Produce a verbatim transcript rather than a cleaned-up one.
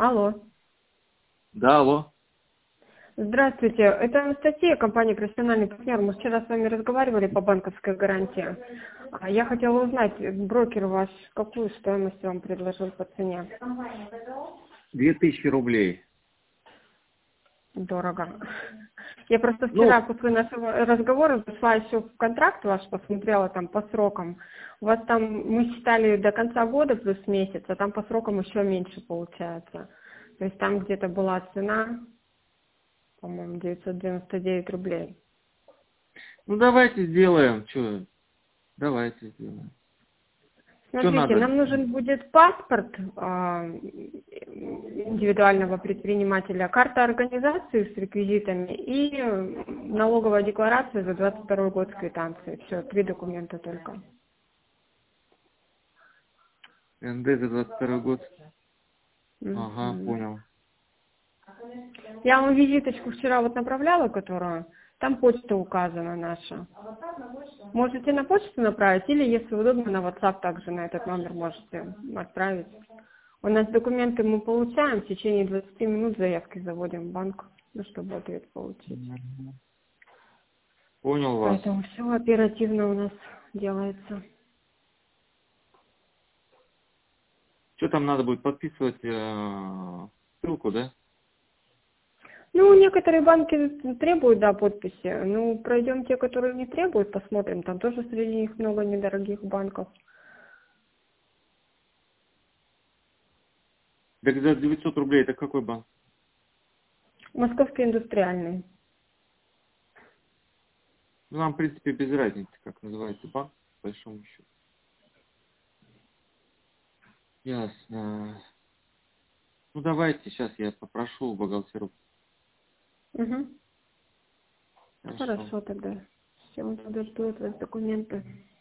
Алло. Да, алло. Здравствуйте. Это Анастасия, компания «Профессиональный партнер». Мы вчера с вами разговаривали по банковской гарантии. А Я хотела узнать, брокер ваш какую стоимость вам предложил по цене? Две тысячи рублей. Дорого. Я просто Ну, вчера после нашего разговора зашла еще в контракт ваш, посмотрела там по срокам. У вас там, мы считали до конца года плюс месяц, а там по срокам еще меньше получается. То есть там где-то была цена, по-моему, девятьсот девяносто девять рублей. ну давайте сделаем. Что? Давайте сделаем. Что Смотрите, надо? нам нужен будет паспорт а, индивидуального предпринимателя, карта организации с реквизитами и налоговая декларация за двадцать второй год с квитанцией. Все, три документа только. эн дэ за двадцать второй год. Ага, Мгм. понял. Я вам визиточку вчера вот направляла, которую, там почта указана наша. Можете на почту направить или, если удобно, на WhatsApp также на этот номер можете отправить. У нас документы мы получаем, в течение двадцати минут заявки заводим в банк, ну, чтобы ответ получить. Мгм. Понял вас. Поэтому все оперативно у нас делается. Что там надо будет подписывать э, ссылку, да? Ну, некоторые банки требуют, да, подписи. Ну, пройдем те, которые не требуют, посмотрим. Там тоже среди них много недорогих банков. Так за девятьсот рублей это какой банк? Московский индустриальный. Ну, нам, в принципе, без разницы, как называется банк, по большому счету. Ясно. Ну, давайте, сейчас я попрошу у бухгалтеров. Угу. Хорошо. Хорошо тогда. Все, подожду от вас документы.